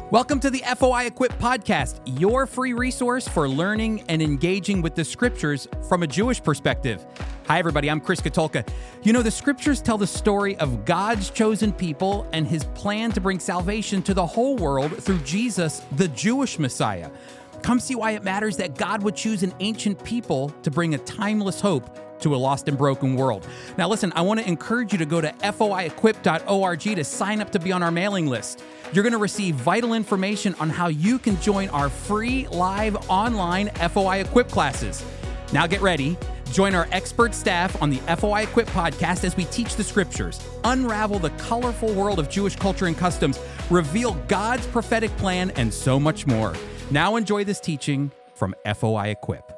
Welcome to the FOI Equip Podcast, your free resource for learning and engaging with the scriptures from a Jewish perspective. Hi, everybody. I'm Chris Katulka. You know, the scriptures tell the story of God's chosen people and his plan to bring salvation to the whole world through Jesus, the Jewish Messiah. Come see why it matters that God would choose an ancient people to bring a timeless hope to a lost and broken world. Now, listen, I want to encourage you to go to foiequip.org to sign up to be on our mailing list. You're going to receive vital information on how you can join our free live online FOI Equip classes. Now get ready. Join our expert staff on the FOI Equip podcast as we teach the scriptures, unravel the colorful world of Jewish culture and customs, reveal God's prophetic plan, and so much more. Now enjoy this teaching from FOI Equip.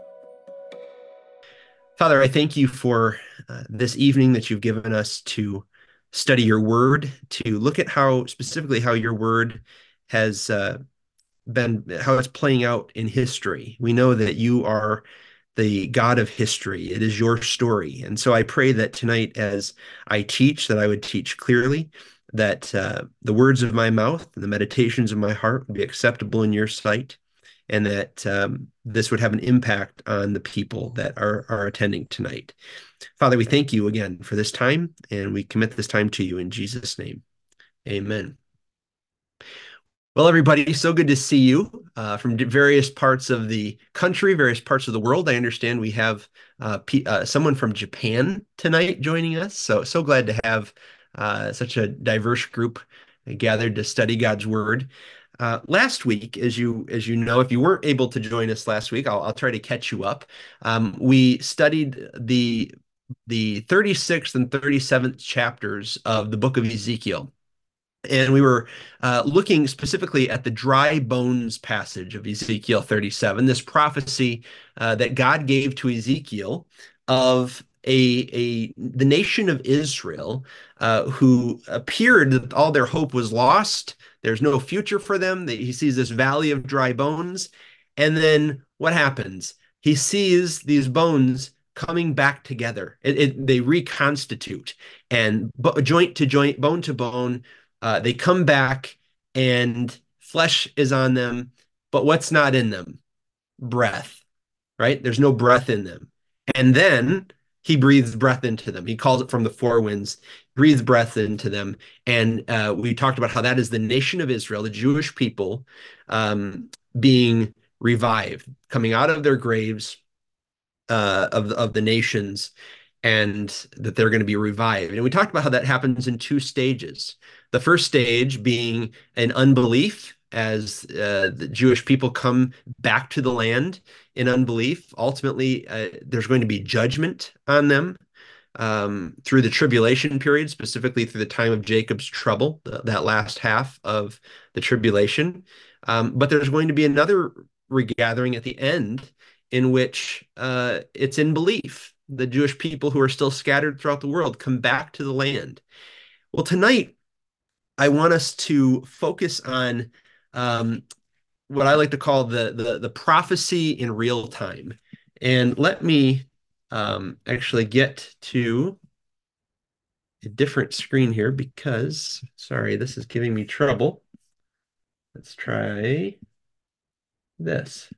Father, I thank you for this evening that you've given us to study your word, to look at how your word has how it's playing out in history. We know that you are the God of history. It is your story. And so I pray that tonight as I teach, that I would teach clearly, that the words of my mouth and the meditations of my heart would be acceptable in your sight, and that this would have an impact on the people that are attending tonight. Father, we thank you again for this time, and we commit this time to you in Jesus' name. Amen. Well, everybody, so good to see you from various parts of the country, various parts of the world. I understand we have someone from Japan tonight joining us, so glad to have such a diverse group gathered to study God's word. Last week, as you know, if you weren't able to join us last week, I'll try to catch you up. We studied the 36th and 37th chapters of the book of Ezekiel. And we were looking specifically at the dry bones passage of Ezekiel 37, this prophecy that God gave to Ezekiel of the nation of Israel, who appeared that all their hope was lost. There's no future for them. He sees this valley of dry bones. And then what happens? He sees these bones coming back together. They reconstitute, and joint to joint, bone to bone, they come back, and flesh is on them. But what's not in them? Breath, right? There's no breath in them. And then he breathes breath into them. He calls it from the four winds, breathes breath into them. And we talked about how that is the nation of Israel, the Jewish people, being revived, coming out of their graves of the nations, and that they're going to be revived. And we talked about how that happens in two stages. The first stage being an unbelief, as the Jewish people come back to the land in unbelief. Ultimately, there's going to be judgment on them through the tribulation period, specifically through the time of Jacob's trouble, that last half of the tribulation. But there's going to be another regathering at the end in which it's in belief. The Jewish people who are still scattered throughout the world come back to the land. Well, tonight, I want us to focus on what I like to call the prophecy in real time. And let me actually get to a different screen here because, sorry, this is giving me trouble. Let's try this.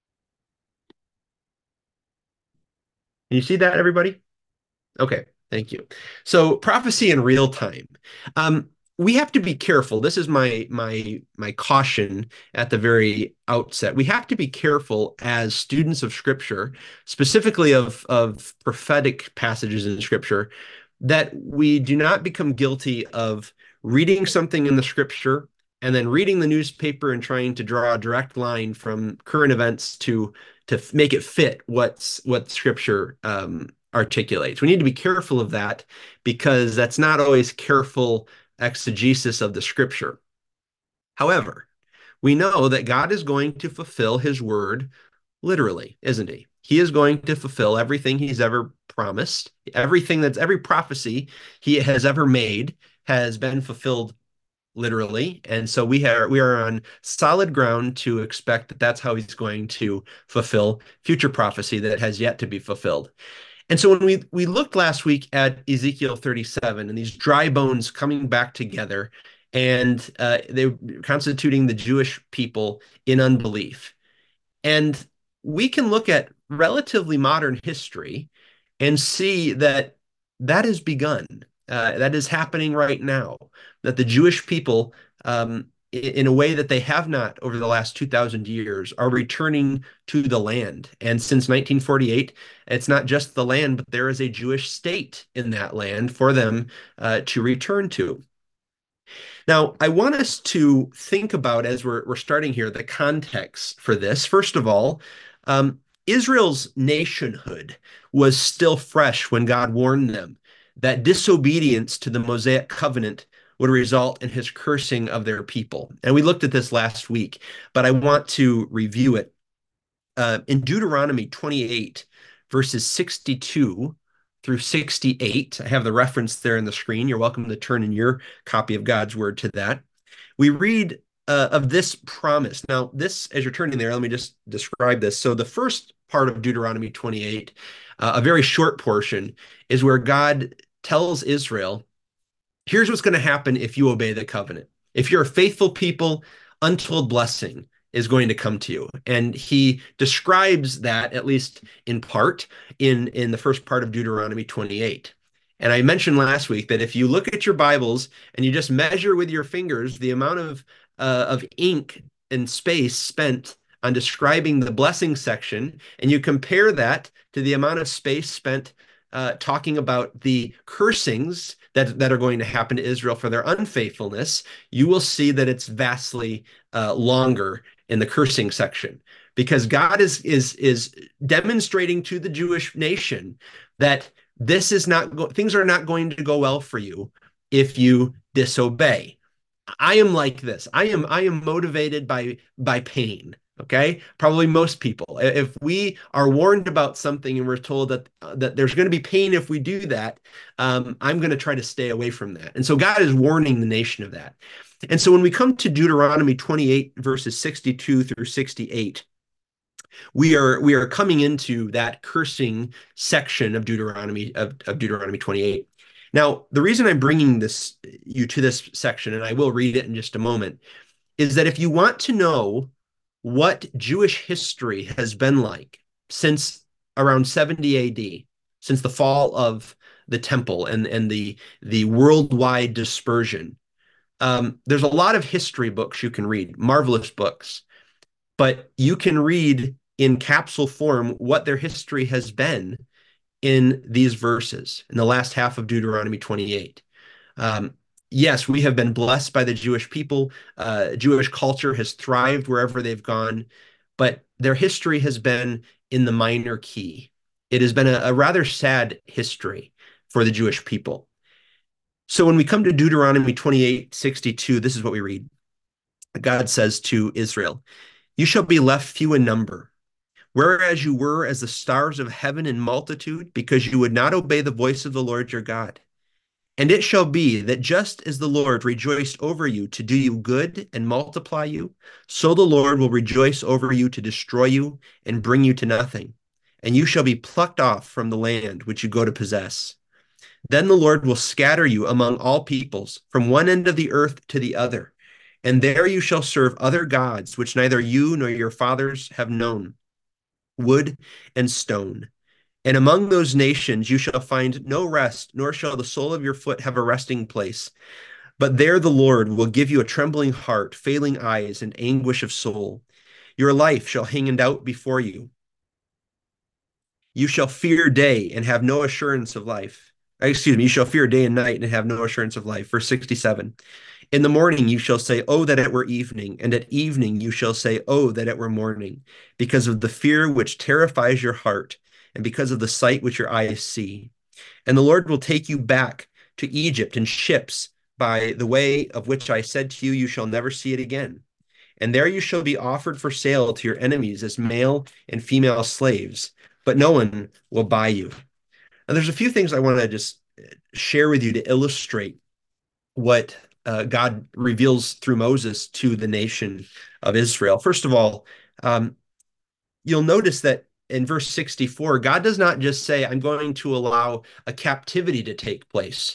Can you see that, everybody? Okay, thank you. So, prophecy in real time. We have to be careful. This is my caution at the very outset. We have to be careful as students of Scripture, specifically of prophetic passages in Scripture, that we do not become guilty of reading something in the Scripture and then reading the newspaper and trying to draw a direct line from current events to make it fit what Scripture articulates. We need to be careful of that, because that's not always careful exegesis of the Scripture. However, we know that God is going to fulfill his word literally, isn't he? He is going to fulfill everything he's ever promised. Every prophecy he has ever made has been fulfilled literally. And so we are on solid ground to expect that that's how he's going to fulfill future prophecy that has yet to be fulfilled. And so when we looked last week at Ezekiel 37 and these dry bones coming back together, and they were constituting the Jewish people in unbelief. And we can look at relatively modern history and see that that has begun. That is happening right now. That the Jewish people, in a way that they have not over the last 2,000 years, are returning to the land. And since 1948, it's not just the land, but there is a Jewish state in that land for them to return to. Now, I want us to think about, as we're starting here, the context for this. First of all, Israel's nationhood was still fresh when God warned them that disobedience to the Mosaic covenant would result in his cursing of their people. And we looked at this last week, but I want to review it. In Deuteronomy 28, verses 62 through 68. I have the reference there in the screen. You're welcome to turn in your copy of God's word to that. We read of this promise. Now, this, as you're turning there, let me just describe this. So the first part of Deuteronomy 28, a very short portion, is where God tells Israel, here's what's going to happen if you obey the covenant. If you're a faithful people, untold blessing is going to come to you. And he describes that, at least in part, in the first part of Deuteronomy 28. And I mentioned last week that if you look at your Bibles and you just measure with your fingers the amount of ink and space spent on describing the blessing section, and you compare that to the amount of space spent talking about the cursings that are going to happen to Israel for their unfaithfulness, you will see that it's vastly longer in the cursing section, because God is demonstrating to the Jewish nation that this is not things are not going to go well for you if you disobey. I am like this. I am motivated by pain. Okay, probably most people. If we are warned about something and we're told that there's going to be pain if we do that, I'm going to try to stay away from that. And so God is warning the nation of that. And so when we come to Deuteronomy 28, verses 62 through 68, we are coming into that cursing section of Deuteronomy 28. Now, the reason I'm bringing you to this section, and I will read it in just a moment, is that if you want to know what Jewish history has been like since around 70 AD, since the fall of the temple and the worldwide dispersion, there's a lot of history books you can read, marvelous books, but you can read in capsule form what their history has been in these verses, in the last half of Deuteronomy 28. Yes, we have been blessed by the Jewish people. Jewish culture has thrived wherever they've gone, but their history has been in the minor key. It has been a rather sad history for the Jewish people. So when we come to Deuteronomy 28:62, this is what we read. God says to Israel, "You shall be left few in number, whereas you were as the stars of heaven in multitude, because you would not obey the voice of the Lord your God. And it shall be that just as the Lord rejoiced over you to do you good and multiply you, so the Lord will rejoice over you to destroy you and bring you to nothing. And you shall be plucked off from the land which you go to possess. Then the Lord will scatter you among all peoples, from one end of the earth to the other. And there you shall serve other gods, which neither you nor your fathers have known, wood and stone. And among those nations you shall find no rest, nor shall the sole of your foot have a resting place. But there the Lord will give you a trembling heart, failing eyes, and anguish of soul. Your life shall hang in doubt before you. You shall fear day and have no assurance of life. Excuse me, you shall fear day and night and have no assurance of life." Verse 67. "In the morning you shall say, oh, that it were evening, and at evening you shall say, oh, that it were morning, because of the fear which terrifies your heart, and because of the sight which your eyes see. And the Lord will take you back to Egypt in ships by the way of which I said to you, you shall never see it again. And there you shall be offered for sale to your enemies as male and female slaves, but no one will buy you." Now, there's a few things I want to just share with you to illustrate what God reveals through Moses to the nation of Israel. First of all, you'll notice that in verse 64, God does not just say, "I'm going to allow a captivity to take place."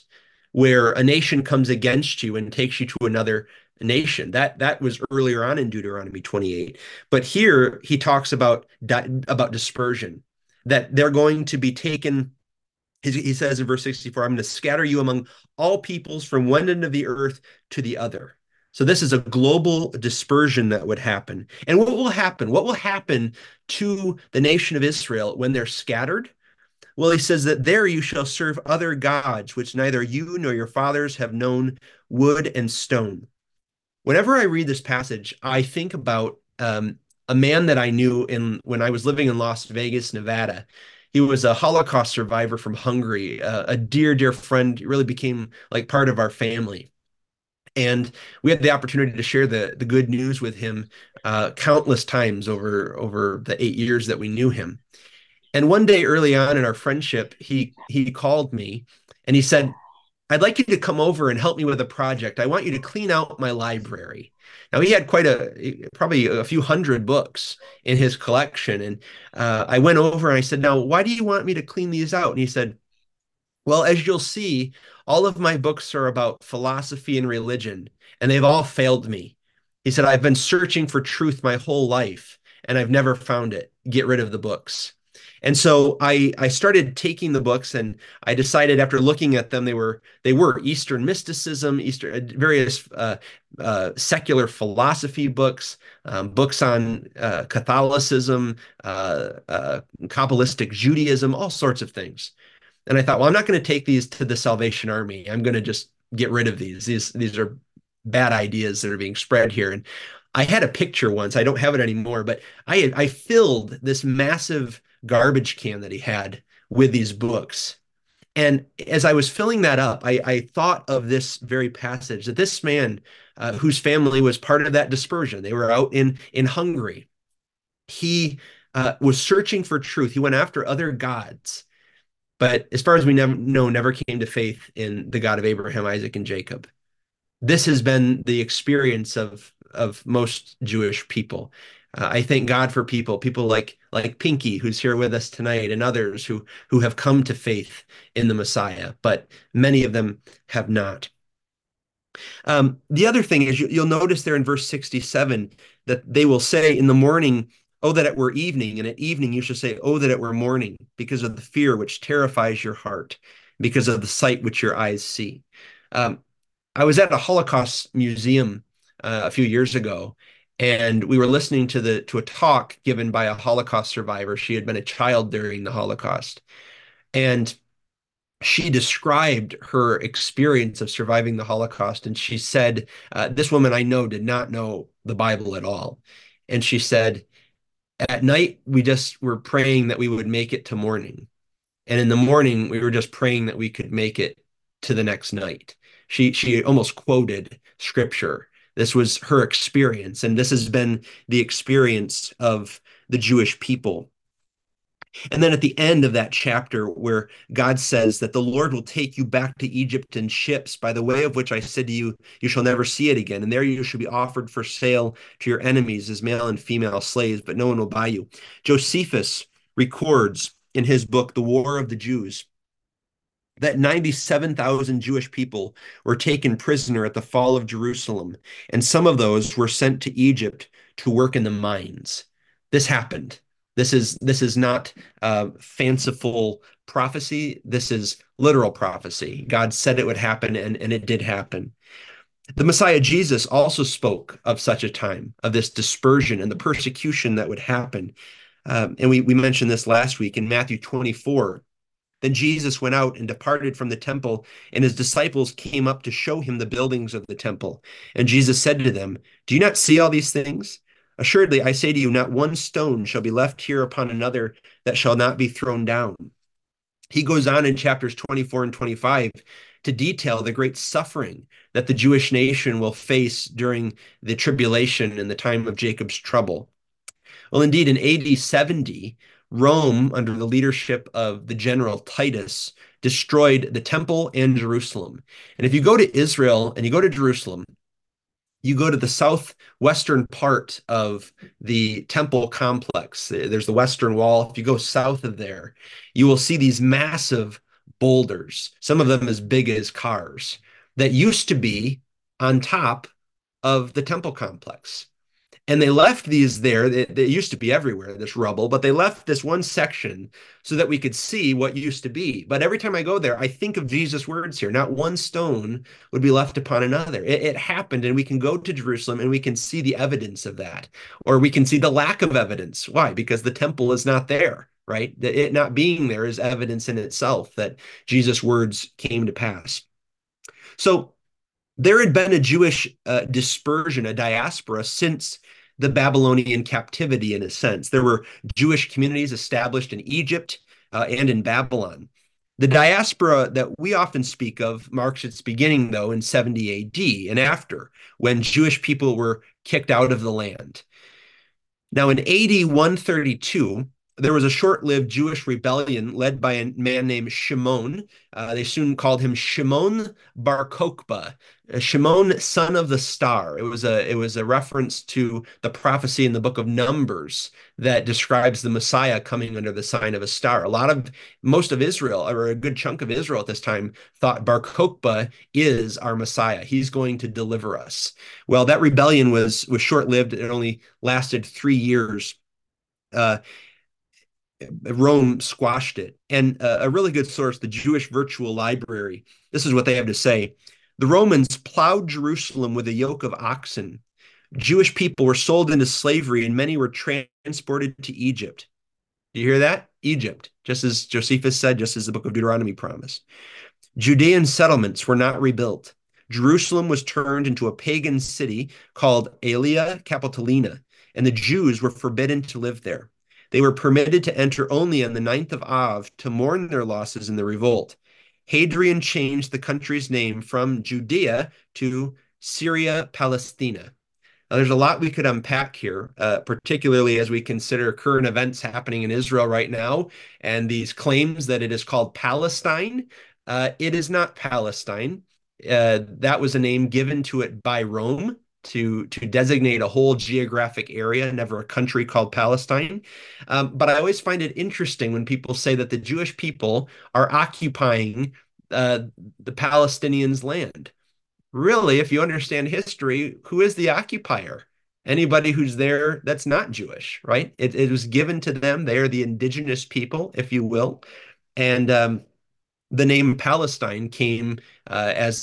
where a nation comes against you and takes you to another nation. That was earlier on in Deuteronomy 28. But here he talks about dispersion, that they're going to be taken. He says in verse 64, I'm going to scatter you among all peoples from one end of the earth to the other. So this is a global dispersion that would happen. And what will happen? What will happen to the nation of Israel when they're scattered? Well, he says that there you shall serve other gods, which neither you nor your fathers have known, wood and stone. Whenever I read this passage, I think about a man that I knew when I was living in Las Vegas, Nevada. He was a Holocaust survivor from Hungary, a dear, dear friend. He really became like part of our family. And we had the opportunity to share the good news with him countless times over the 8 years that we knew him. And one day early on in our friendship, he called me and he said, I'd like you to come over and help me with a project. I want you to clean out my library. Now he had probably a few hundred books in his collection. And I went over and I said, now, why do you want me to clean these out? And he said, well, as you'll see, all of my books are about philosophy and religion, and they've all failed me. He said, I've been searching for truth my whole life, and I've never found it. Get rid of the books. And so I started taking the books, and I decided after looking at them, they were Eastern mysticism, various secular philosophy books, books on Catholicism, Kabbalistic Judaism, all sorts of things. And I thought, well, I'm not going to take these to the Salvation Army. I'm going to just get rid of these. These are bad ideas that are being spread here. And I had a picture once. I don't have it anymore, but I filled this massive garbage can that he had with these books. And as I was filling that up, I thought of this very passage that this man, whose family was part of that dispersion, they were out in Hungary. He was searching for truth. He went after other gods. But as far as we never came to faith in the God of Abraham, Isaac, and Jacob. This has been the experience of most Jewish people. I thank God for people like Pinky, who's here with us tonight, and others who have come to faith in the Messiah, but many of them have not. The other thing is you'll notice there in verse 67 that they will say in the morning, oh, that it were evening, and at evening you shall say, oh, that it were morning, because of the fear which terrifies your heart, because of the sight which your eyes see. I was at a Holocaust museum a few years ago, and we were listening to a talk given by a Holocaust survivor. She had been a child during the Holocaust, and she described her experience of surviving the Holocaust. And she said, this woman I know did not know the Bible at all. And she said, at night, we just were praying that we would make it to morning. And in the morning, we were just praying that we could make it to the next night. She almost quoted scripture. This was her experience, and this has been the experience of the Jewish people. And then at the end of that chapter, where God says that the Lord will take you back to Egypt in ships, by the way of which I said to you, you shall never see it again. And there you shall be offered for sale to your enemies as male and female slaves, but no one will buy you. Josephus records in his book, The War of the Jews, that 97,000 Jewish people were taken prisoner at the fall of Jerusalem, and some of those were sent to Egypt to work in the mines. This happened. This is not fanciful prophecy. This is literal prophecy. God said it would happen, and it did happen. The Messiah Jesus also spoke of such a time, of this dispersion and the persecution that would happen. And we mentioned this last week in Matthew 24. Then Jesus went out and departed from the temple, and his disciples came up to show him the buildings of the temple. And Jesus said to them, do you not see all these things? Assuredly, I say to you, not one stone shall be left here upon another that shall not be thrown down. He goes on in chapters 24 and 25 to detail the great suffering that the Jewish nation will face during the tribulation and the time of Jacob's trouble. Well, indeed, in AD 70, Rome, under the leadership of the general Titus, destroyed the temple and Jerusalem. And if you go to Israel and you go to Jerusalem, you go to the southwestern part of the temple complex. There's the Western Wall. If you go south of there, you will see these massive boulders, some of them as big as cars, that used to be on top of the temple complex. And they left these there. They used to be everywhere, this rubble, but they left this one section so that we could see what used to be. But every time I go there, I think of Jesus' words here. Not one stone would be left upon another. It happened, and we can go to Jerusalem and we can see the evidence of that. Or we can see the lack of evidence. Why? Because the temple is not there, right? It not being there is evidence in itself that Jesus' words came to pass. So there had been a Jewish dispersion, a diaspora, since the Babylonian captivity, in a sense. There were Jewish communities established in Egypt and in Babylon. The diaspora that we often speak of marks its beginning, though, in 70 AD and after, when Jewish people were kicked out of the land. Now, in AD 132, there was a short-lived Jewish rebellion led by a man named Shimon. They soon called him Shimon Bar Kokhba, Shimon, son of the star. It was a reference to the prophecy in the book of Numbers that describes the Messiah coming under the sign of a star. Most of Israel, or a good chunk of Israel at this time, thought Bar Kokhba is our Messiah. He's going to deliver us. Well, that rebellion was short-lived. It only lasted 3 years. Rome squashed it. And a really good source, the Jewish Virtual Library, this is what they have to say. The Romans plowed Jerusalem with a yoke of oxen. Jewish people were sold into slavery, and many were transported to Egypt. Do you hear that? Egypt, just as Josephus said, just as the book of Deuteronomy promised. Judean settlements were not rebuilt. Jerusalem was turned into a pagan city called Aelia Capitolina, and the Jews were forbidden to live there. They were permitted to enter only on the 9th of Av to mourn their losses in the revolt. Hadrian changed the country's name from Judea to Syria Palestina. Now, there's a lot we could unpack here, particularly as we consider current events happening in Israel right now and these claims that it is called Palestine. It is not Palestine. That was a name given to it by Rome to designate a whole geographic area, never a country called Palestine. But I always find it interesting when people say that the Jewish people are occupying the Palestinians' land. Really, if you understand history, who is the occupier? Anybody who's there that's not Jewish, right? It was given to them. They are the indigenous people, if you will. And the name Palestine came as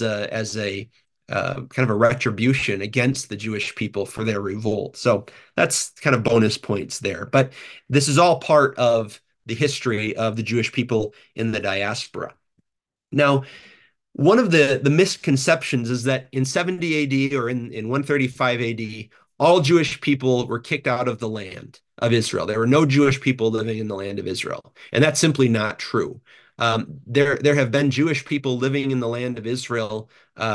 a kind of a retribution against the Jewish people for their revolt. So that's kind of bonus points there. But this is all part of the history of the Jewish people in the diaspora. Now, one of the misconceptions is that in 70 AD or in 135 AD, all Jewish people were kicked out of the land of Israel. There were no Jewish people living in the land of Israel. And that's simply not true. There have been Jewish people living in the land of Israel,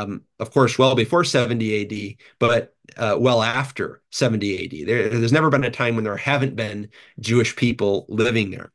of course, well before 70 AD, but well after 70 AD. There's never been a time when there haven't been Jewish people living there.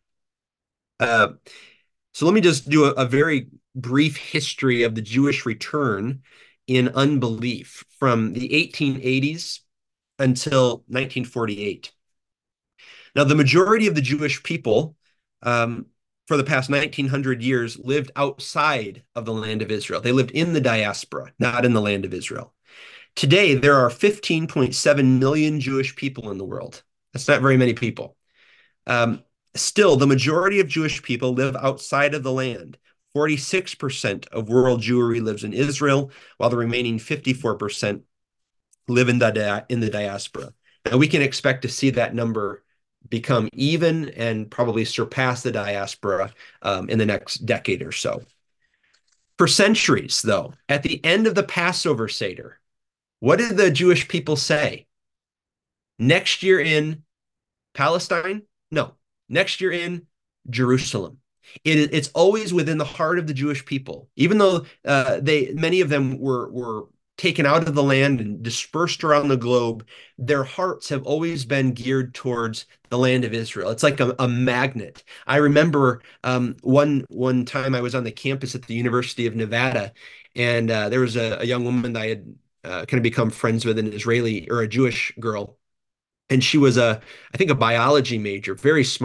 So let me just do a very brief history of the Jewish return in unbelief from the 1880s until 1948. Now, the majority of the Jewish people for the past 1900 years lived outside of the land of Israel. They lived in the diaspora, not in the land of Israel. Today, there are 15.7 million Jewish people in the world. That's not very many people. Still, the majority of Jewish people live outside of the land. 46% of world Jewry lives in Israel, while the remaining 54% live in the diaspora. Now, we can expect to see that number become even and probably surpass the diaspora in the next decade or so. For centuries, though, at the end of the Passover Seder, what did the Jewish people say? Next year in Palestine? No. Next year in Jerusalem. It's always within the heart of the Jewish people, even though many of them were taken out of the land and dispersed around the globe. Their hearts have always been geared towards the land of Israel. It's like a magnet. I remember one time I was on the campus at the University of Nevada, and there was a young woman that I had kind of become friends with, an Israeli or a Jewish girl. And she was I think a biology major, very smart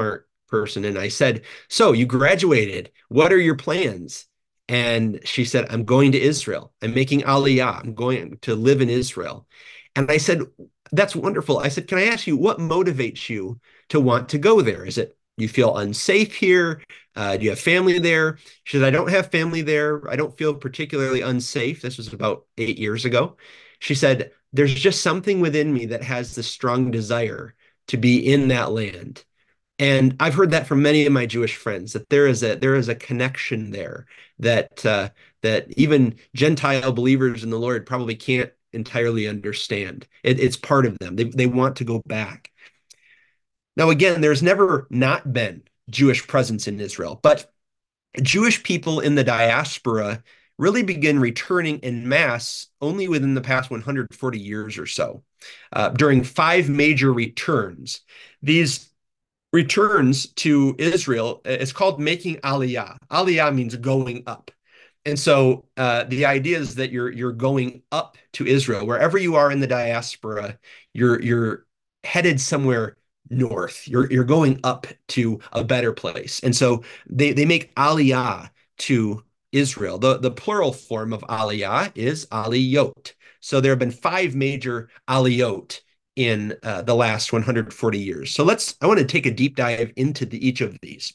person. And I said, "So you graduated. What are your plans?" And she said, "I'm going to Israel. I'm making Aliyah. I'm going to live in Israel." And I said, "That's wonderful." I said, "Can I ask you what motivates you to want to go there? Is it you feel unsafe here? Do you have family there?" She said, "I don't have family there. I don't feel particularly unsafe." This was about 8 years ago. She said, "There's just something within me that has this strong desire to be in that land." And I've heard that from many of my Jewish friends that there is a connection there that even Gentile believers in the Lord probably can't entirely understand. It's part of them. They want to go back. Now, again, there's never not been Jewish presence in Israel, but Jewish people in the diaspora really begin returning en masse only within the past 140 years or so, during five major returns. These returns to Israel, it's called making Aliyah. Aliyah means going up. And so the idea is that you're going up to Israel. Wherever you are in the diaspora, you're headed somewhere north. You're going up to a better place. And so they make Aliyah to Israel. The plural form of Aliyah is Aliyot. So there have been five major Aliyot in the last 140 years. So I want to take a deep dive into each of these.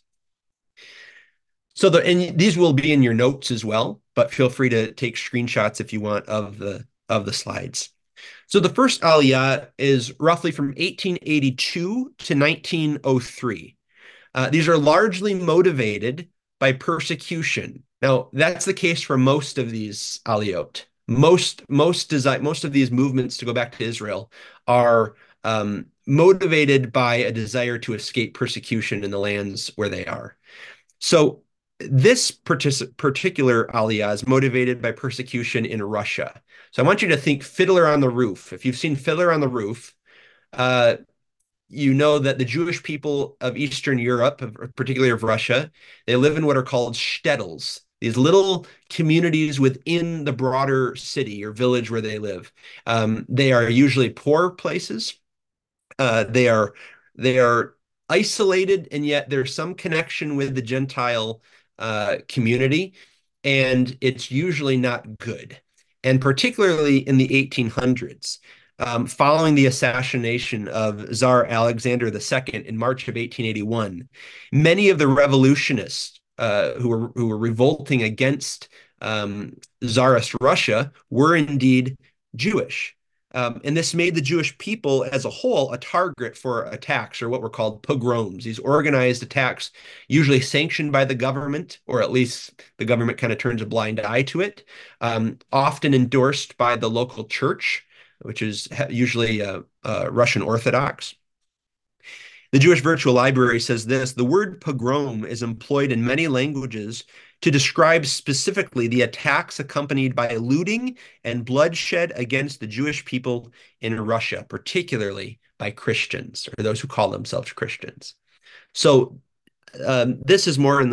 And these will be in your notes as well, but feel free to take screenshots if you want of the slides. So the first Aliyah is roughly from 1882 to 1903. These are largely motivated by persecution. Now, that's the case for most of these Aliyot. Most of these movements to go back to Israel are motivated by a desire to escape persecution in the lands where they are. So this particular Aliyah is motivated by persecution in Russia. So I want you to think Fiddler on the Roof. If you've seen Fiddler on the Roof, you know that the Jewish people of Eastern Europe, particularly of Russia, they live in what are called shtetls, these little communities within the broader city or village where they live. They are usually poor places. They are isolated, and yet there's some connection with the Gentile community, and it's usually not good. And particularly in the 1800s, following the assassination of Tsar Alexander II in March of 1881, many of the revolutionists who were revolting against Tsarist Russia were indeed Jewish. And this made the Jewish people as a whole a target for attacks, or what were called pogroms, these organized attacks, usually sanctioned by the government, or at least the government kind of turns a blind eye to it, often endorsed by the local church, which is usually Russian Orthodox. The Jewish Virtual Library says this: the word pogrom is employed in many languages to describe specifically the attacks accompanied by looting and bloodshed against the Jewish people in Russia, particularly by Christians, or those who call themselves Christians. So this is more in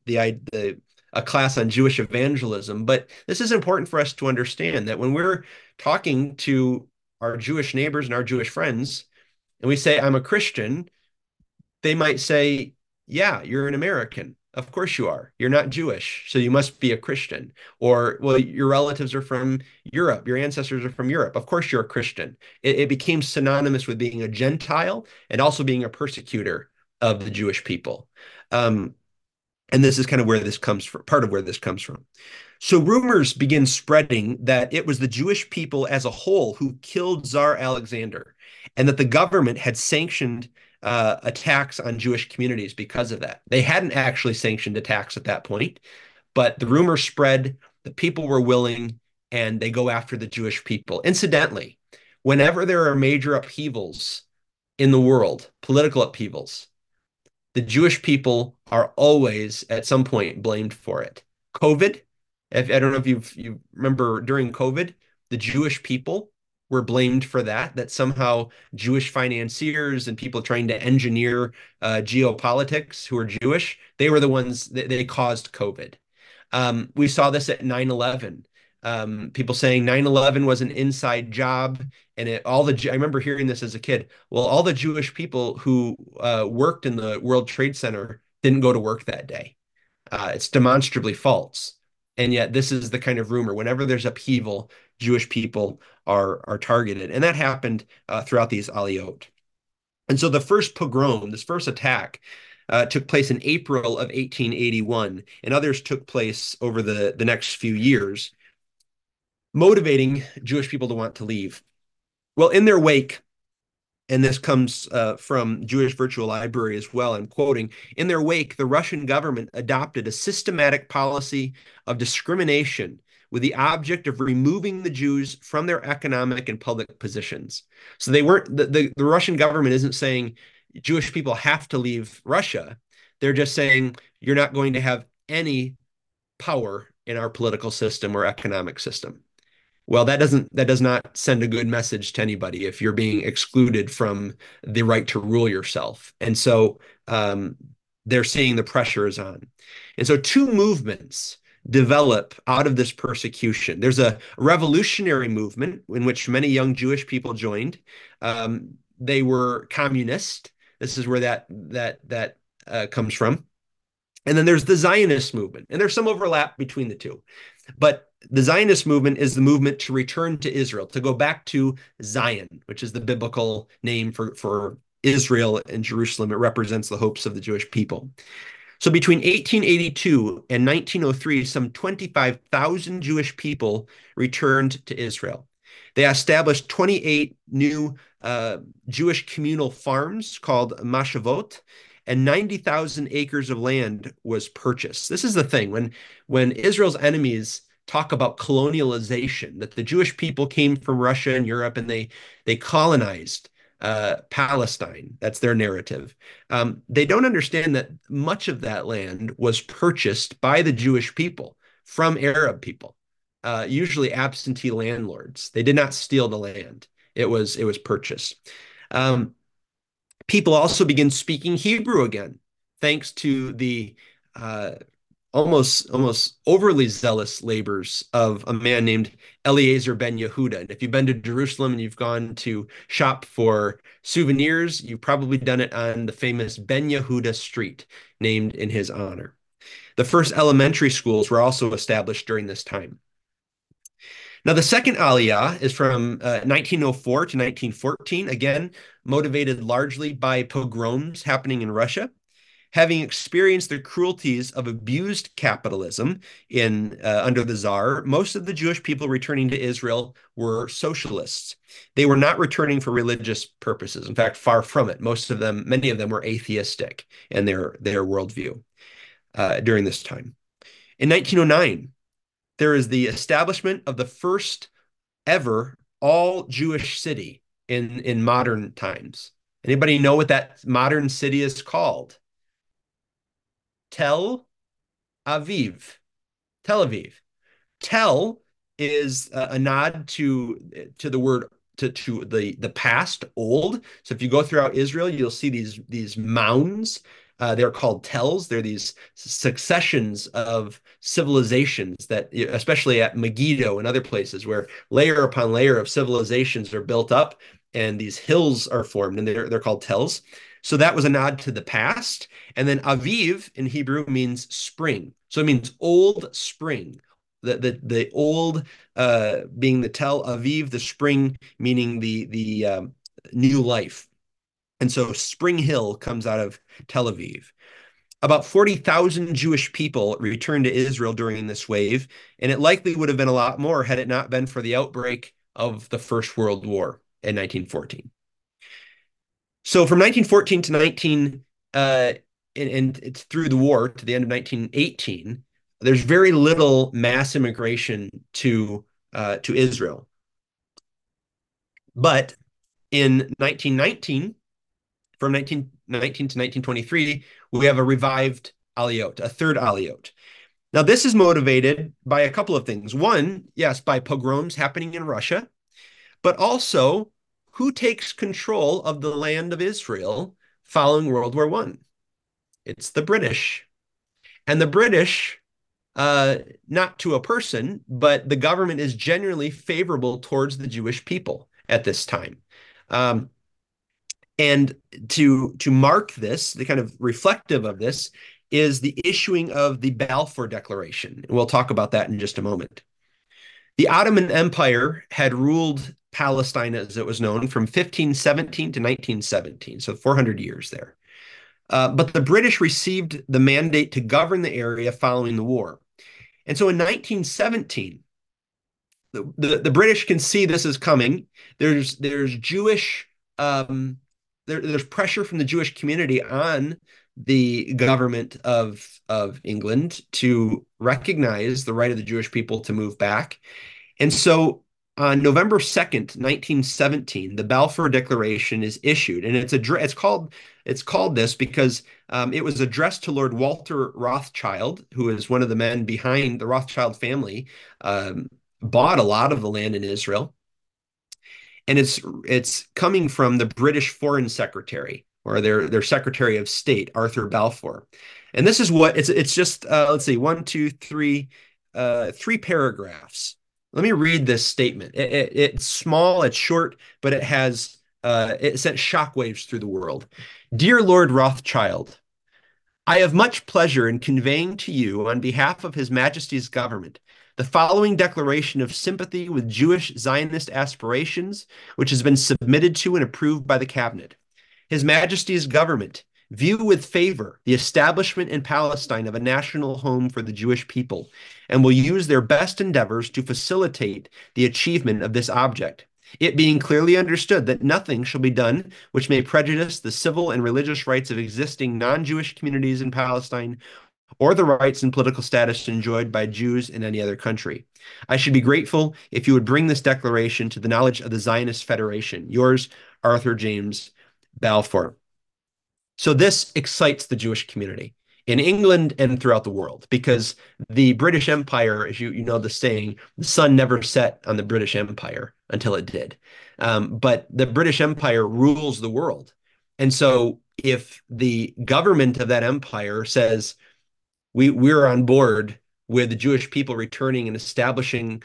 a class on Jewish evangelism, but this is important for us to understand that when we're talking to our Jewish neighbors and our Jewish friends, and we say, "I'm a Christian," they might say, "Yeah, you're an American. Of course you are. You're not Jewish, so you must be a Christian." Or, "Well, your relatives are from Europe. Your ancestors are from Europe. Of course you're a Christian." It became synonymous with being a Gentile and also being a persecutor of the Jewish people. And this is kind of where this comes from, part of where this comes from. So rumors begin spreading that it was the Jewish people as a whole who killed Tsar Alexander, and that the government had sanctioned attacks on Jewish communities because of that. They hadn't actually sanctioned attacks at that point, but the rumor spread, the people were willing, and they go after the Jewish people. Incidentally, whenever there are major upheavals in the world, political upheavals, the Jewish people are always at some point blamed for it. COVID, I don't know if you remember during COVID, the Jewish people were blamed for that somehow Jewish financiers and people trying to engineer geopolitics who are Jewish, they were the ones that they caused COVID. We saw this at 9/11. People saying 9/11 was an inside job, and I remember hearing this as a kid. Well, all the Jewish people who worked in the World Trade Center didn't go to work that day. It's demonstrably false. And yet this is the kind of rumor. Whenever there's upheaval, Jewish people are targeted. And that happened throughout these Aliyot. And so the first pogrom, this first attack, took place in April of 1881, and others took place over the next few years, motivating Jewish people to want to leave. Well, in their wake, and this comes from Jewish Virtual Library as well, I'm quoting, in their wake, the Russian government adopted a systematic policy of discrimination with the object of removing the Jews from their economic and public positions. So they weren't, the Russian government isn't saying Jewish people have to leave Russia. They're just saying you're not going to have any power in our political system or economic system. Well, that does not send a good message to anybody if you're being excluded from the right to rule yourself. And so they're seeing the pressure is on. And so two movements develop out of this persecution. There's a revolutionary movement in which many young Jewish people joined. They were communist. This is where that comes from. And then there's the Zionist movement, and there's some overlap between the two. But the Zionist movement is the movement to return to Israel, to go back to Zion, which is the biblical name for Israel and Jerusalem. It represents the hopes of the Jewish people. So between 1882 and 1903, some 25,000 Jewish people returned to Israel. They established 28 new Jewish communal farms called mashavot, and 90,000 acres of land was purchased. This is the thing. When Israel's enemies talk about colonialization, that the Jewish people came from Russia and Europe and they colonized Palestine. That's their narrative. They don't understand that much of that land was purchased by the Jewish people from Arab people, usually absentee landlords. They did not steal the land. It was purchased. People also begin speaking Hebrew again, thanks to the almost overly zealous labors of a man named Eliezer ben Yehuda. And if you've been to Jerusalem and you've gone to shop for souvenirs, you've probably done it on the famous Ben Yehuda Street, named in his honor. The first elementary schools were also established during this time. Now, the second Aliyah is from 1904 to 1914, again, motivated largely by pogroms happening in Russia. Having experienced the cruelties of abused capitalism under the Tsar, most of the Jewish people returning to Israel were socialists. They were not returning for religious purposes. In fact, far from it. Many of them were atheistic in their worldview during this time. In 1909, there is the establishment of the first ever all-Jewish city in modern times. Anybody know what that modern city is called? Tel Aviv. Tel Aviv. Tel is a nod to the word to the past, old. So if you go throughout Israel, you'll see these mounds. They're called tells. They're these successions of civilizations that, especially at Megiddo and other places, where layer upon layer of civilizations are built up, and these hills are formed, and they're called tells. So that was a nod to the past. And then Aviv in Hebrew means spring. So it means old spring. The old being the Tel Aviv, the spring meaning the new life. And so Spring Hill comes out of Tel Aviv. About 40,000 Jewish people returned to Israel during this wave, and it likely would have been a lot more had it not been for the outbreak of the First World War in 1914. So from 1914 to and it's through the war to the end of 1918, there's very little mass immigration to Israel. But in 1919, from 1919 to 1923, we have a revived Aliyot, a third Aliyot. Now, this is motivated by a couple of things. One, yes, by pogroms happening in Russia, but also who takes control of the land of Israel following World War I? It's the British. And the British not to a person, but the government is generally favorable towards the Jewish people at this time. Um, and to mark this, the kind of reflective of this, is the issuing of the Balfour Declaration. And we'll talk about that in just a moment. The Ottoman Empire had ruled Palestine, as it was known, from 1517 to 1917, so 400 years there. But the British received the mandate to govern the area following the war. And so in 1917, the British can see this is coming. There's Jewish there's pressure from the Jewish community on the government of England to recognize the right of the Jewish people to move back. And so on November 2nd, 1917, the Balfour Declaration is issued, and it's called this because it was addressed to Lord Walter Rothschild, who is one of the men behind the Rothschild family, bought a lot of the land in Israel, and it's coming from the British Foreign Secretary or their Secretary of State, Arthur Balfour. And this is what it's just let's see, one, two, three, three paragraphs. Let me read this statement. It's small, it's short, but it sent shockwaves through the world. Dear Lord Rothschild, I have much pleasure in conveying to you, on behalf of His Majesty's government, the following declaration of sympathy with Jewish Zionist aspirations, which has been submitted to and approved by the Cabinet. His Majesty's government view with favor the establishment in Palestine of a national home for the Jewish people, and will use their best endeavors to facilitate the achievement of this object, it being clearly understood that nothing shall be done which may prejudice the civil and religious rights of existing non-Jewish communities in Palestine, or the rights and political status enjoyed by Jews in any other country. I should be grateful if you would bring this declaration to the knowledge of the Zionist Federation. Yours, Arthur James Balfour. So this excites the Jewish community in England and throughout the world, because the British Empire, as you know the saying, the sun never set on the British Empire until it did. But the British Empire rules the world. And so if the government of that empire says, we're on board with the Jewish people returning and establishing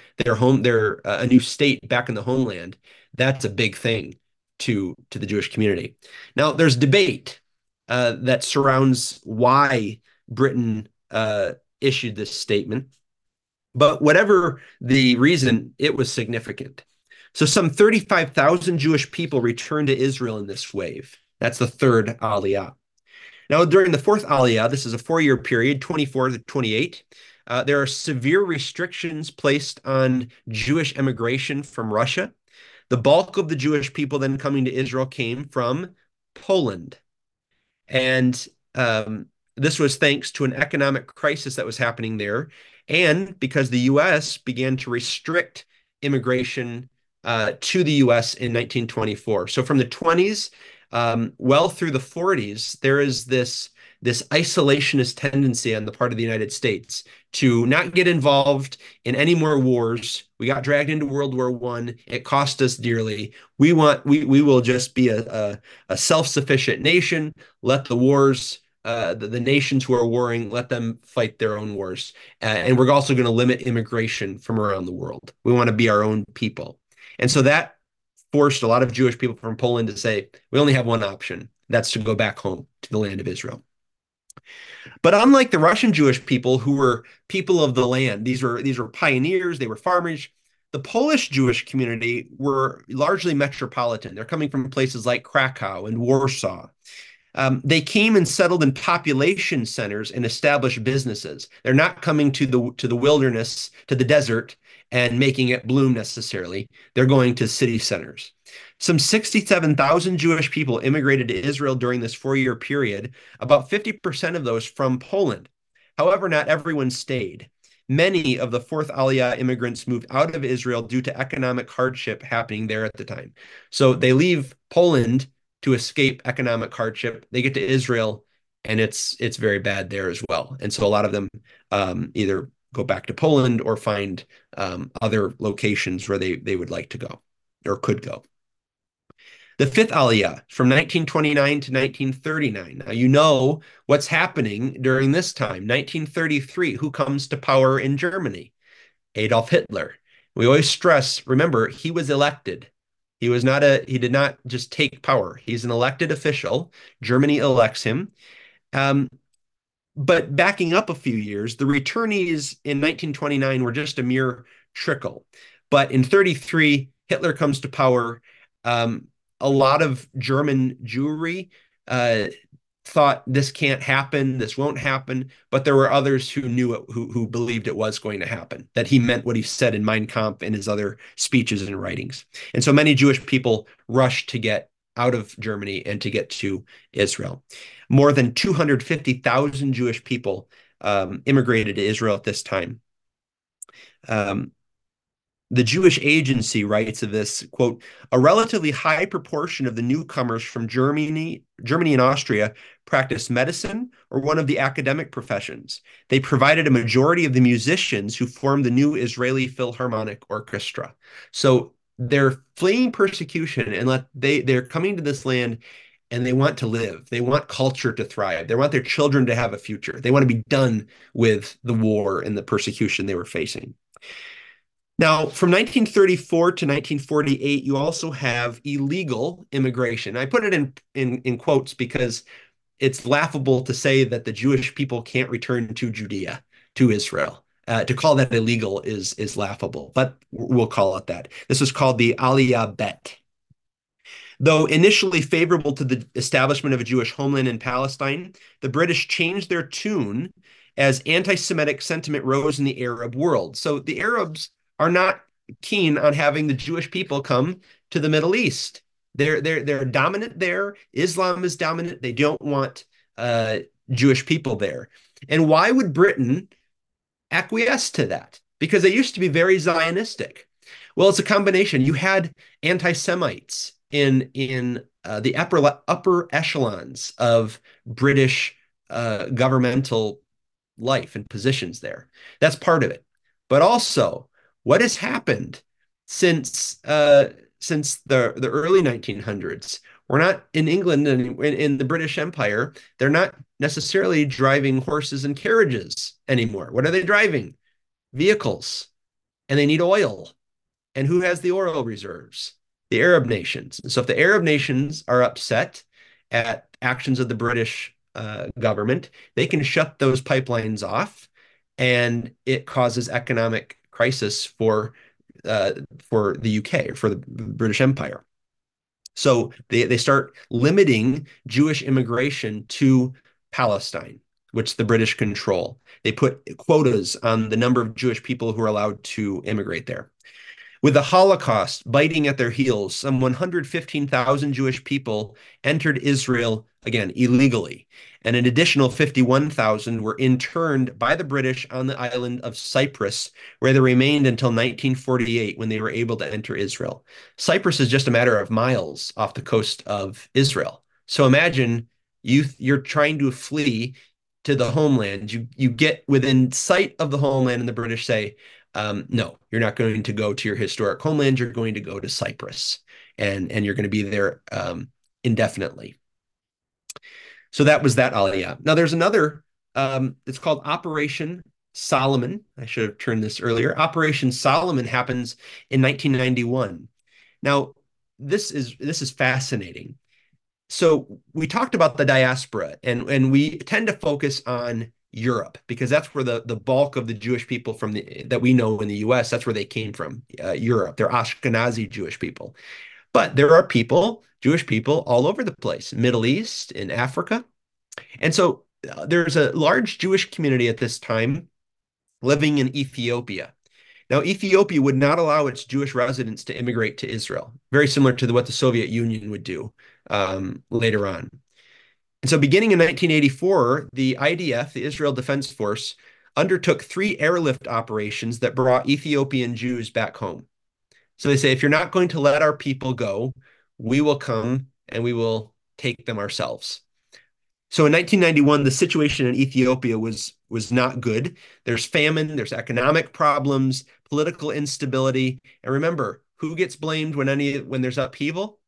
a new state back in the homeland, that's a big thing to the Jewish community. Now, there's debate that surrounds why Britain issued this statement. But whatever the reason, it was significant. So some 35,000 Jewish people returned to Israel in this wave. That's the third Aliyah. Now, during the fourth Aliyah, this is a 4-year period, 24 to 28, there are severe restrictions placed on Jewish immigration from Russia. The bulk of the Jewish people then coming to Israel came from Poland. And this was thanks to an economic crisis that was happening there, and because the U.S. began to restrict immigration to the U.S. in 1924. So from the 20s well through the 40s, there is this isolationist tendency on the part of the United States to not get involved in any more wars. We got dragged into World War I. It cost us dearly. We will just be a self-sufficient nation. Let the wars, the nations who are warring, let them fight their own wars. And we're also going to limit immigration from around the world. We want to be our own people. And so that forced a lot of Jewish people from Poland to say, we only have one option. That's to go back home to the land of Israel. But unlike the Russian Jewish people, who were people of the land, these were pioneers, they were farmers. The Polish Jewish community were largely metropolitan. They're coming from places like Krakow and Warsaw. They came and settled in population centers and established businesses. They're not coming to the wilderness, to the desert, and making it bloom necessarily. They're going to city centers. Some 67,000 Jewish people immigrated to Israel during this 4-year period, about 50% of those from Poland. However, not everyone stayed. Many of the fourth Aliyah immigrants moved out of Israel due to economic hardship happening there at the time. So they leave Poland to escape economic hardship. They get to Israel, and it's very bad there as well. And so a lot of them either go back to Poland or find other locations where they would like to go or could go. The fifth Aliyah from 1929 to 1939. Now, you know what's happening during this time. 1933, who comes to power in Germany? Adolf Hitler. We always stress, remember, he was elected. He did not just take power. He's an elected official. Germany elects him. Um, but backing up a few years, the returnees in 1929 were just a mere trickle. But in 33, Hitler comes to power. Um, a lot of German Jewry uh, thought this can't happen, this won't happen, but there were others who knew it, who believed it was going to happen, that he meant what he said in Mein Kampf and his other speeches and writings. And so many Jewish people rushed to get out of Germany and to get to Israel. More than 250,000 Jewish people immigrated to Israel at this time. Um, the Jewish Agency writes of this, quote, a relatively high proportion of the newcomers from Germany and Austria practiced medicine or one of the academic professions. They provided a majority of the musicians who formed the new Israeli Philharmonic Orchestra. So they're fleeing persecution and they're coming to this land and they want to live. They want culture to thrive. They want their children to have a future. They want to be done with the war and the persecution they were facing. Now, from 1934 to 1948, you also have illegal immigration. I put it in quotes because it's laughable to say that the Jewish people can't return to Judea, to Israel. To call that illegal is laughable, but we'll call it that. This is called the Aliyah Bet. Though initially favorable to the establishment of a Jewish homeland in Palestine, the British changed their tune as anti-Semitic sentiment rose in the Arab world. So the Arabs are not keen on having the Jewish people come to the Middle East. They're dominant there. Islam is dominant. They don't want Jewish people there. And why would Britain acquiesce to that? Because they used to be very Zionistic. Well, it's a combination. You had anti-Semites in the upper echelons of British governmental life and positions there. That's part of it. But also, what has happened since the early 1900s? We're not in England and in the British Empire. They're not necessarily driving horses and carriages anymore. What are they driving? Vehicles, and they need oil. And who has the oil reserves? The Arab nations. And so if the Arab nations are upset at actions of the British government, they can shut those pipelines off, and it causes economic crisis for the UK, for the British Empire. So they start limiting Jewish immigration to Palestine, which the British control. They put quotas on the number of Jewish people who are allowed to immigrate there. With the Holocaust biting at their heels, some 115,000 Jewish people entered Israel, again, illegally, and an additional 51,000 were interned by the British on the island of Cyprus, where they remained until 1948 when they were able to enter Israel. Cyprus is just a matter of miles off the coast of Israel. So imagine you're trying to flee to the homeland. You get within sight of the homeland, and the British say, no, you're not going to go to your historic homeland. You're going to go to Cyprus, and you're going to be there indefinitely. So that was that Aliyah. Now there's another. It's called Operation Solomon. I should have turned this earlier. Operation Solomon happens in 1991. Now this is fascinating. So we talked about the diaspora, and we tend to focus on Europe because that's where the bulk of the Jewish people that we know in the U.S. that's where they came from. Europe, they're Ashkenazi Jewish people, but there are Jewish people all over the place, Middle East, in Africa, and so there's a large Jewish community at this time living in Ethiopia. Now, Ethiopia would not allow its Jewish residents to immigrate to Israel, very similar to what the Soviet Union would do later on. And so beginning in 1984, the IDF, the Israel Defense Force, undertook 3 airlift operations that brought Ethiopian Jews back home. So they say, if you're not going to let our people go, we will come and we will take them ourselves. So in 1991, the situation in Ethiopia was not good. There's famine, there's economic problems, political instability. And remember, who gets blamed when there's upheaval?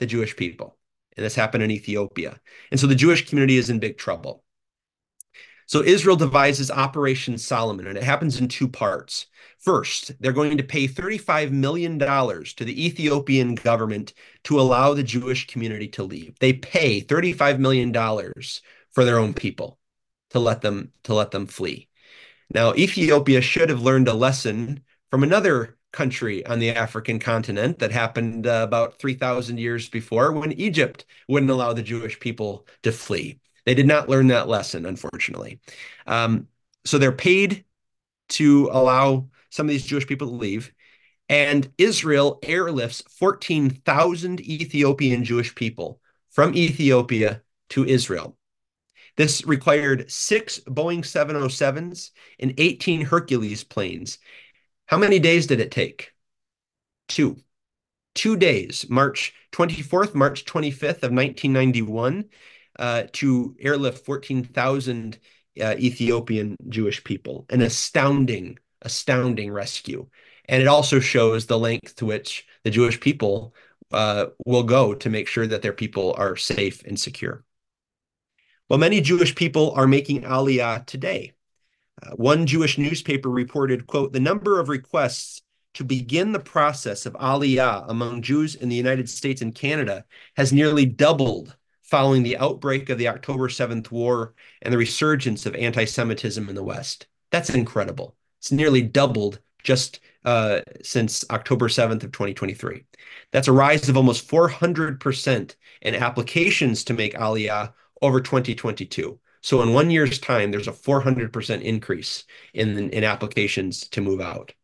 the Jewish people. And this happened in Ethiopia. And so the Jewish community is in big trouble. So Israel devises Operation Solomon, and it happens in two parts. First, they're going to pay $35 million to the Ethiopian government to allow the Jewish community to leave. They pay $35 million for their own people to let them flee. Now, Ethiopia should have learned a lesson from another country on the African continent that happened about 3,000 years before, when Egypt wouldn't allow the Jewish people to flee. They did not learn that lesson, unfortunately. So they're paid to allow some of these Jewish people to leave. And Israel airlifts 14,000 Ethiopian Jewish people from Ethiopia to Israel. This required 6 Boeing 707s and 18 Hercules planes. How many days did it take? 2. 2 days, March 24th, March 25th of 1991, to airlift 14,000 Ethiopian Jewish people. An astounding rescue. And it also shows the length to which the Jewish people will go to make sure that their people are safe and secure. Well, many Jewish people are making Aliyah today. One Jewish newspaper reported, quote, "The number of requests to begin the process of Aliyah among Jews in the United States and Canada has nearly doubled following the outbreak of the October 7th war and the resurgence of anti-Semitism in the West." That's incredible. It's nearly doubled just since October 7th of 2023. That's a rise of almost 400% in applications to make Aliyah over 2022. So in 1 year's time, there's a 400% increase in applications to move out.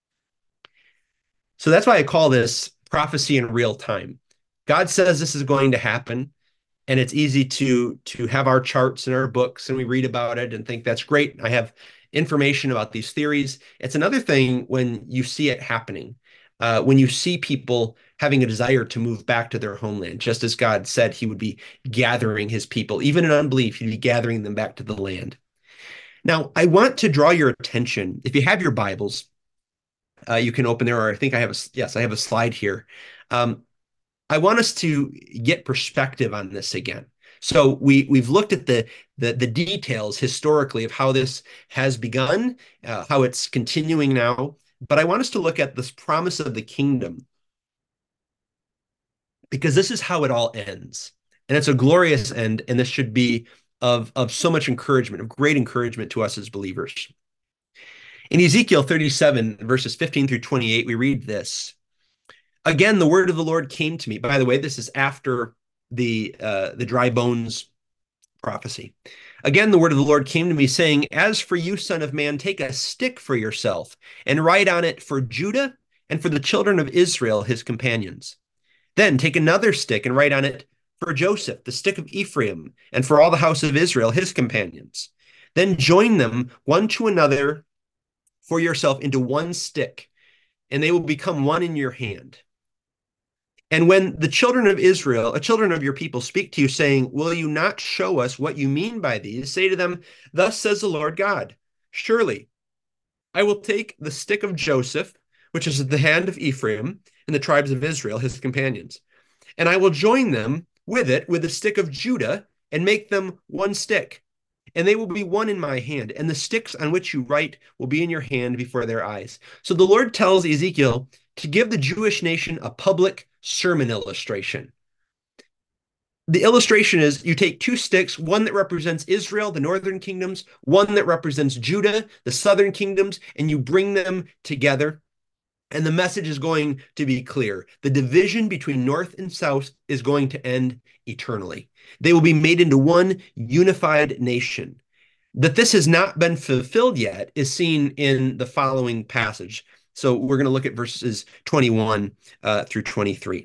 So that's why I call this prophecy in real time. God says this is going to happen, and it's easy to have our charts and our books, and we read about it and think that's great. I have information about these theories. It's another thing when you see it happening, when you see people having a desire to move back to their homeland, just as God said he would be gathering his people, even in unbelief, he'd be gathering them back to the land. Now, I want to draw your attention. If you have your Bibles, you can open there, or I think I have a slide here. I want us to get perspective on this again. So we've looked at the details historically of how this has begun, how it's continuing now. But I want us to look at this promise of the kingdom, because this is how it all ends. And it's a glorious end, and this should be of so much encouragement, of great encouragement to us as believers. In Ezekiel 37, verses 15 through 28, we read this. "Again, the word of the Lord came to me." By the way, this is after the dry bones prophecy. "Again, the word of the Lord came to me, saying, As for you, son of man, take a stick for yourself and write on it for Judah and for the children of Israel, his companions. Then take another stick and write on it for Joseph, the stick of Ephraim, and for all the house of Israel, his companions. Then join them one to another for yourself into one stick, and they will become one in your hand. And when the children of Israel, children of your people, speak to you, saying, Will you not show us what you mean by these? Say to them, Thus says the Lord God, Surely I will take the stick of Joseph, which is the hand of Ephraim, and the tribes of Israel, his companions, and I will join them with it with the stick of Judah, and make them one stick. And they will be one in my hand, and the sticks on which you write will be in your hand before their eyes." So the Lord tells Ezekiel to give the Jewish nation a public sermon illustration. The illustration is you take two sticks, one that represents Israel, the northern kingdoms, one that represents Judah, the southern kingdoms, and you bring them together. And the message is going to be clear. The division between north and south is going to end eternally. They will be made into one unified nation. That this has not been fulfilled yet is seen in the following passage. So we're going to look at verses 21 through 23.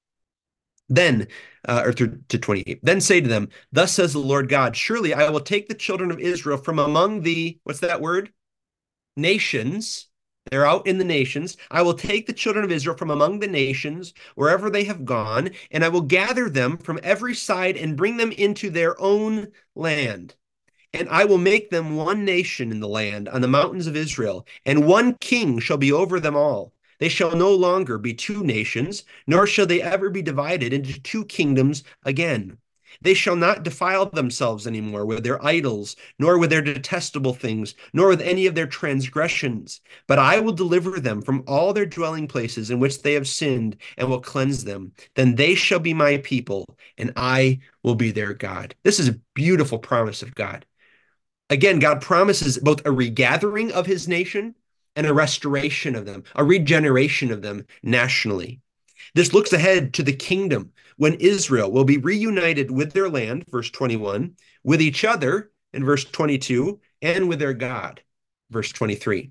Then, or through to 28. Then say to them, Thus says the Lord God, Surely I will take the children of Israel from among the, what's that word? Nations. They're out in the nations. I will take the children of Israel from among the nations, wherever they have gone, and I will gather them from every side and bring them into their own land. And I will make them one nation in the land on the mountains of Israel, and one king shall be over them all. They shall no longer be two nations, nor shall they ever be divided into two kingdoms again. They shall not defile themselves anymore with their idols, nor with their detestable things, nor with any of their transgressions. But I will deliver them from all their dwelling places in which they have sinned, and will cleanse them. Then they shall be my people, and I will be their God. This is a beautiful promise of God. Again, God promises both a regathering of his nation and a restoration of them, a regeneration of them nationally. This looks ahead to the kingdom when Israel will be reunited with their land, verse 21, with each other, in verse 22, and with their God, verse 23.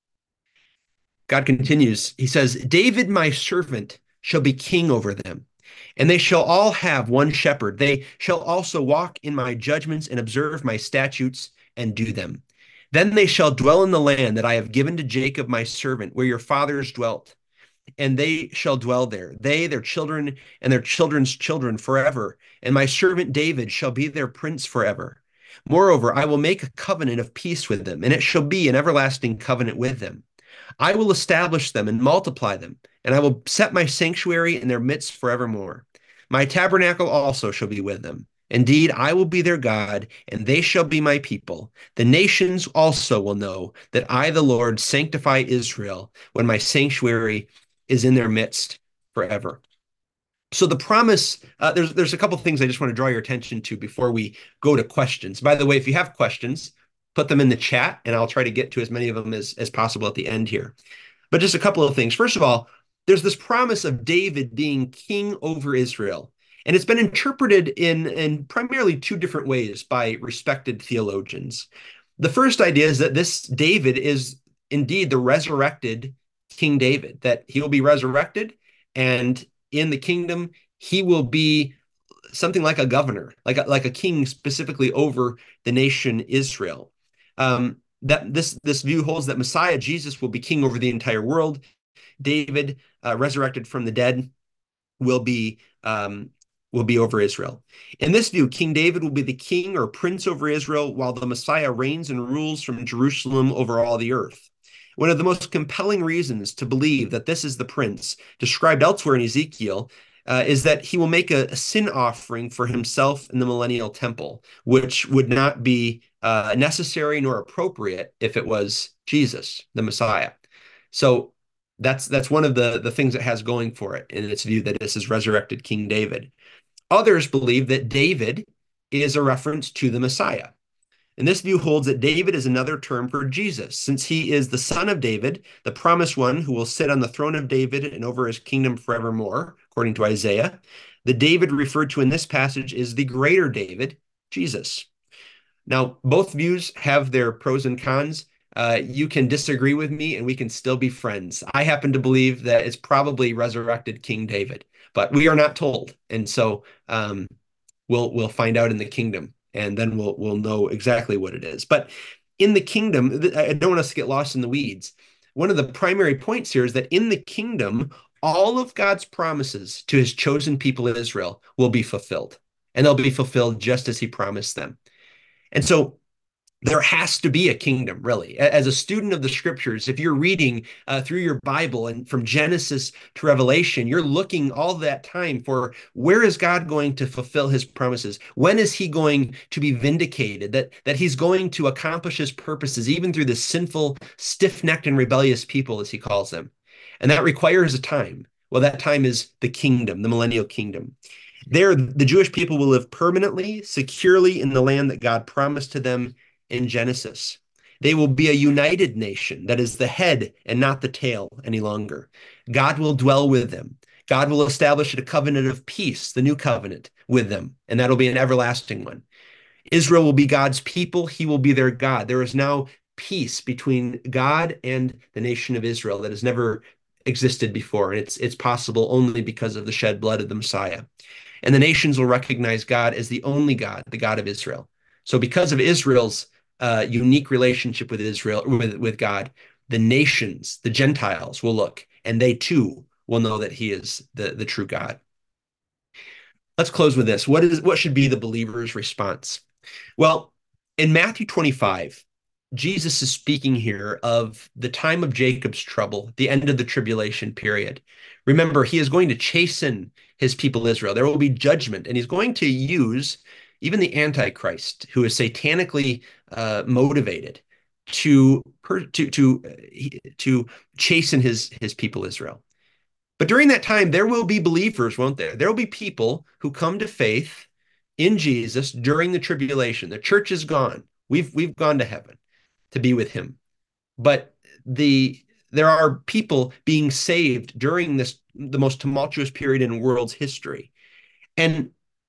God continues, he says, David, my servant, shall be king over them, and they shall all have one shepherd. They shall also walk in my judgments and observe my statutes and do them. Then they shall dwell in the land that I have given to Jacob, my servant, where your fathers dwelt, and they shall dwell there, they, their children, and their children's children forever. And my servant David shall be their prince forever. Moreover, I will make a covenant of peace with them, and it shall be an everlasting covenant with them. I will establish them and multiply them, and I will set my sanctuary in their midst forevermore. My tabernacle also shall be with them. Indeed, I will be their God, and they shall be my people. The nations also will know that I, the Lord, sanctify Israel when my sanctuary is in their midst forever. So the promise, there's a couple of things I just want to draw your attention to before we go to questions. By the way, if you have questions, put them in the chat, and I'll try to get to as many of them as possible at the end here. But just a couple of things. First of all, there's this promise of David being king over Israel. And it's been interpreted in primarily two different ways by respected theologians. The first idea is that this David is indeed the resurrected King David, that he will be resurrected, and in the kingdom, he will be something like a governor, like a king specifically over the nation Israel. That this view holds that Messiah, Jesus, will be king over the entire world. David, resurrected from the dead, will be over Israel. In this view, King David will be the king or prince over Israel, while the Messiah reigns and rules from Jerusalem over all the earth. One of the most compelling reasons to believe that this is the prince, described elsewhere in Ezekiel, is that he will make a sin offering for himself in the millennial temple, which would not be necessary nor appropriate if it was Jesus, the Messiah. So that's one of the things it has going for it in its view that this is resurrected King David. Others believe that David is a reference to the Messiah. And this view holds that David is another term for Jesus, since he is the son of David, the promised one who will sit on the throne of David and over his kingdom forevermore, according to Isaiah. The David referred to in this passage is the greater David, Jesus. Now, both views have their pros and cons. You can disagree with me and we can still be friends. I happen to believe that it's probably resurrected King David, but we are not told. And so we'll find out in the kingdom, and then we'll know exactly what it is. But in the kingdom, I don't want us to get lost in the weeds. One of the primary points here is that in the kingdom, all of God's promises to his chosen people of Israel will be fulfilled, and they'll be fulfilled just as he promised them. And so there has to be a kingdom, really. As a student of the scriptures, if you're reading through your Bible and from Genesis to Revelation, you're looking all that time for where is God going to fulfill his promises? When is he going to be vindicated? That he's going to accomplish his purposes, even through the sinful, stiff-necked, and rebellious people, as he calls them. And that requires a time. Well, that time is the kingdom, the millennial kingdom. There, the Jewish people will live permanently, securely in the land that God promised to them in Genesis. They will be a united nation that is the head and not the tail any longer. God will dwell with them. God will establish a covenant of peace, the new covenant, with them, and that'll be an everlasting one. Israel will be God's people. He will be their God. There is now peace between God and the nation of Israel that has never existed before, and it's possible only because of the shed blood of the Messiah. And the nations will recognize God as the only God, the God of Israel. So because of Israel's unique relationship with Israel, with God, the nations, the Gentiles will look, and they too will know that he is the true God. Let's close with this. What should be the believer's response? Well, in Matthew 25, Jesus is speaking here of the time of Jacob's trouble, the end of the tribulation period. Remember, he is going to chasten his people Israel. There will be judgment, and he's going to use even the Antichrist, who is satanically motivated to chasten his people Israel. But during that time, there will be believers, won't there? There will be people who come to faith in Jesus during the tribulation. The church is gone. We've gone to heaven to be with him. But there are people being saved during the most tumultuous period in the world's history. And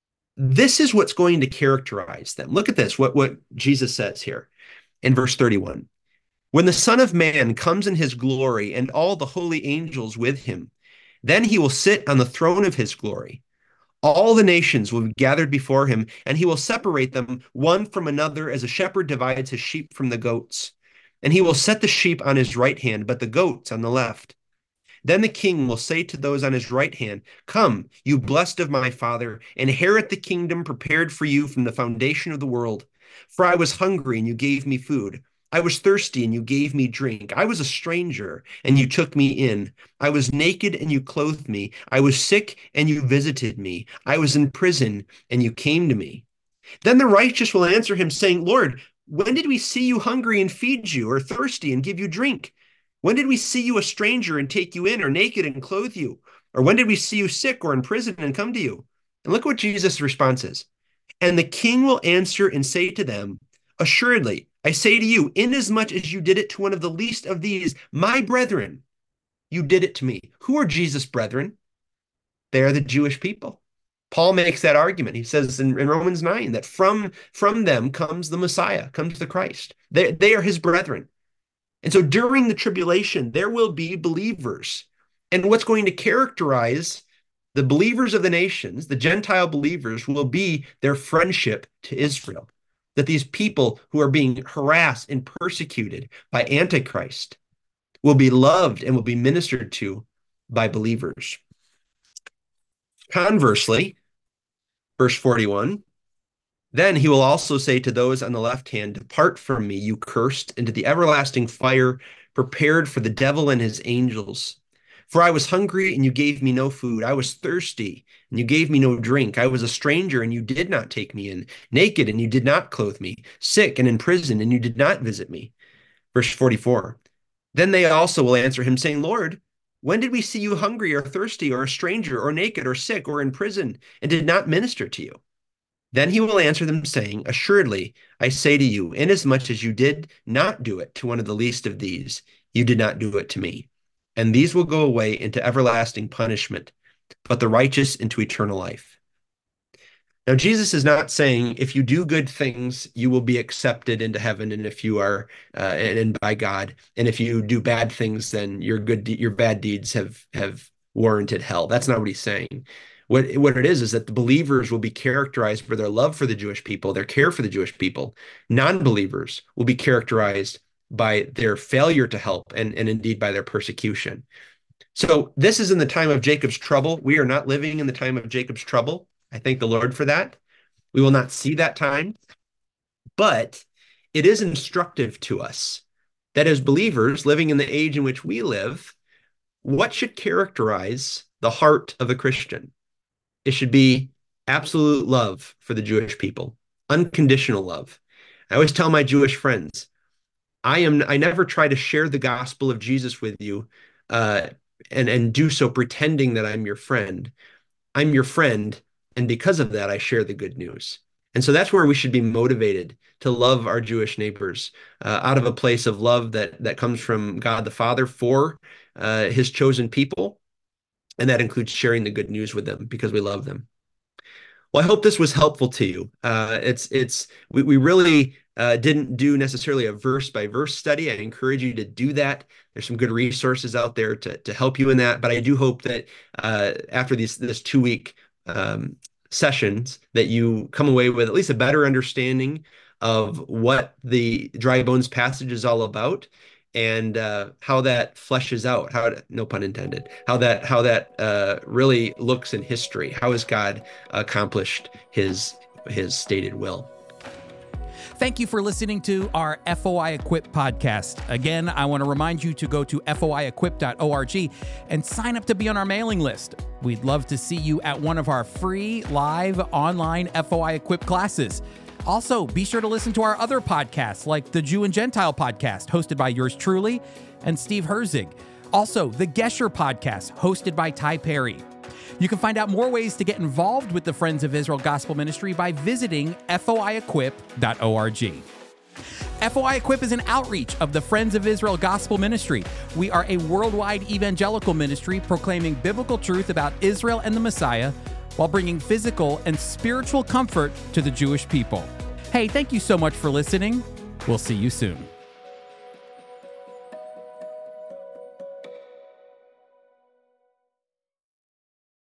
this is what's going to characterize them. Look at this, what Jesus says here in verse 31. When the Son of Man comes in his glory and all the holy angels with him, then he will sit on the throne of his glory. All the nations will be gathered before him, and he will separate them one from another as a shepherd divides his sheep from the goats. And he will set the sheep on his right hand, but the goats on the left. Then the king will say to those on his right hand, "Come, you blessed of my Father, inherit the kingdom prepared for you from the foundation of the world. For I was hungry, and you gave me food. I was thirsty, and you gave me drink. I was a stranger, and you took me in. I was naked, and you clothed me. I was sick, and you visited me. I was in prison, and you came to me." Then the righteous will answer him, saying, "Lord, when did we see you hungry and feed you, or thirsty and give you drink? When did we see you a stranger and take you in, or naked and clothe you? Or when did we see you sick or in prison and come to you?" And look what Jesus' response is. And the king will answer and say to them, "Assuredly, I say to you, inasmuch as you did it to one of the least of these, my brethren, you did it to me." Who are Jesus' brethren? They are the Jewish people. Paul makes that argument. He says in Romans 9 that from them comes the Messiah, comes the Christ. They are his brethren. And so during the tribulation, there will be believers. And what's going to characterize the believers of the nations, the Gentile believers, will be their friendship to Israel. That these people who are being harassed and persecuted by Antichrist will be loved and will be ministered to by believers. Conversely, verse 41, then he will also say to those on the left hand, "Depart from me, you cursed, into the everlasting fire prepared for the devil and his angels. For I was hungry, and you gave me no food. I was thirsty, and you gave me no drink. I was a stranger, and you did not take me in. Naked, and you did not clothe me. Sick and in prison, and you did not visit me." Verse 44. Then they also will answer him, saying, "Lord, when did we see you hungry or thirsty or a stranger or naked or sick or in prison and did not minister to you?" Then he will answer them, saying, "Assuredly, I say to you, inasmuch as you did not do it to one of the least of these, you did not do it to me. And these will go away into everlasting punishment, but the righteous into eternal life." Now, Jesus is not saying if you do good things, you will be accepted into heaven, and if you are, and by God, and if you do bad things, then your bad deeds have warranted hell. That's not what he's saying. What it is that the believers will be characterized by their love for the Jewish people, their care for the Jewish people. Non-believers will be characterized by their failure to help and indeed by their persecution. So this is in the time of Jacob's trouble. We are not living in the time of Jacob's trouble. I thank the Lord for that. We will not see that time, but it is instructive to us that as believers living in the age in which we live, what should characterize the heart of a Christian? It should be absolute love for the Jewish people, unconditional love. I always tell my Jewish friends, I never try to share the gospel of Jesus with you and do so pretending that I'm your friend. I'm your friend, and because of that, I share the good news. And so that's where we should be motivated to love our Jewish neighbors out of a place of love that comes from God the Father for his chosen people. And that includes sharing the good news with them because we love them. Well, I hope this was helpful to you. We really didn't do necessarily a verse by verse study. I encourage you to do that. There's some good resources out there to help you in that. But I do hope that after this 2-week sessions, that you come away with at least a better understanding of what the dry bones passage is all about, and how that fleshes out, no pun intended, how that really looks in history. How has God accomplished his stated will? Thank you for listening to our FOI Equip podcast. Again, I want to remind you to go to foiequip.org and sign up to be on our mailing list. We'd love to see you at one of our free live online FOI Equip classes. Also, be sure to listen to our other podcasts like the Jew and Gentile podcast, hosted by yours truly and Steve Herzig. Also, the Gesher podcast, hosted by Ty Perry. You can find out more ways to get involved with the Friends of Israel Gospel Ministry by visiting foiequip.org. FOI Equip is an outreach of the Friends of Israel Gospel Ministry. We are a worldwide evangelical ministry proclaiming biblical truth about Israel and the Messiah while bringing physical and spiritual comfort to the Jewish people. Hey, thank you so much for listening. We'll see you soon.